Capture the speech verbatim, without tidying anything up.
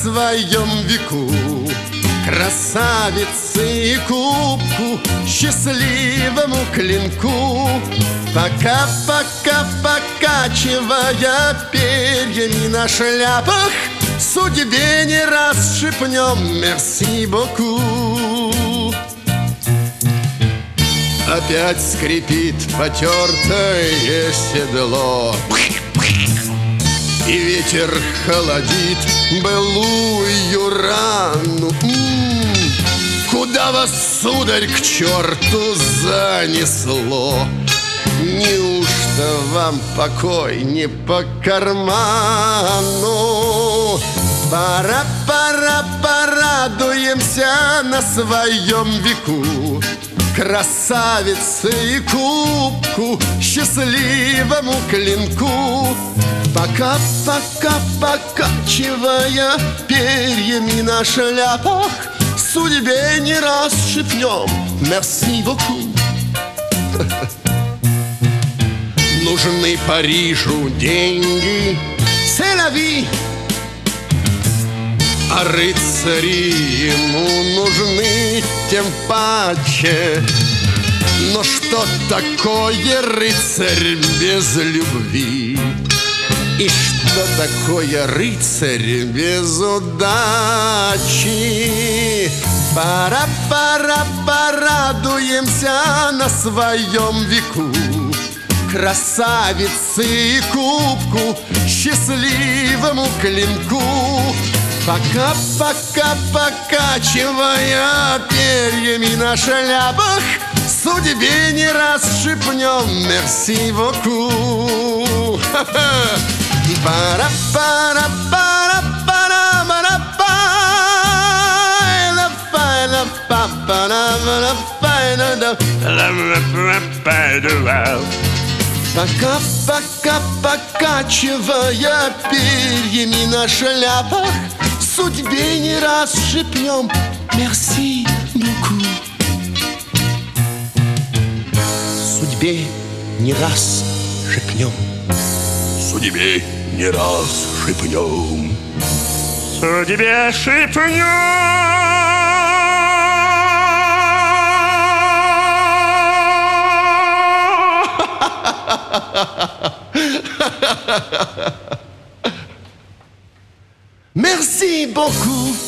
своем веку. Красавице и кубку, счастливому клинку. Пока-пока, покачивая перьями на шляпах, судьбе не раз шепнем мерси боку. Опять скрипит потертое седло, и ветер холодит былую рану. М-м-м, куда вас, сударь, к черту занесло? Неужто вам покой не по карману? Пора, пора, порадуемся на своем веку. Красавице и кубку, счастливому клинку. Пока-пока, покачивая перьями на шляпах, судьбе не раз шепнем мерси боку. Нужны Парижу деньги, c'est la vie. А рыцари ему нужны тем паче. Но что такое рыцарь без любви? И что такое рыцарь без удачи? Пора, пора, порадуемся на своем веку. Красавице и кубку, счастливому клинку. Пока-пока, покачивая перьями на шляпах, судьбе не раз шепнем мерси боку. Пара, пара, пара, пара, пара, пара, пара, пара, пара. Пока-пока, покачивая перьями на шляпах, судьбе не раз шепнем мерси боку. Судьбе не раз шепнем. Судьбе не раз шепнем. Судьбе шепнем. Merci beaucoup.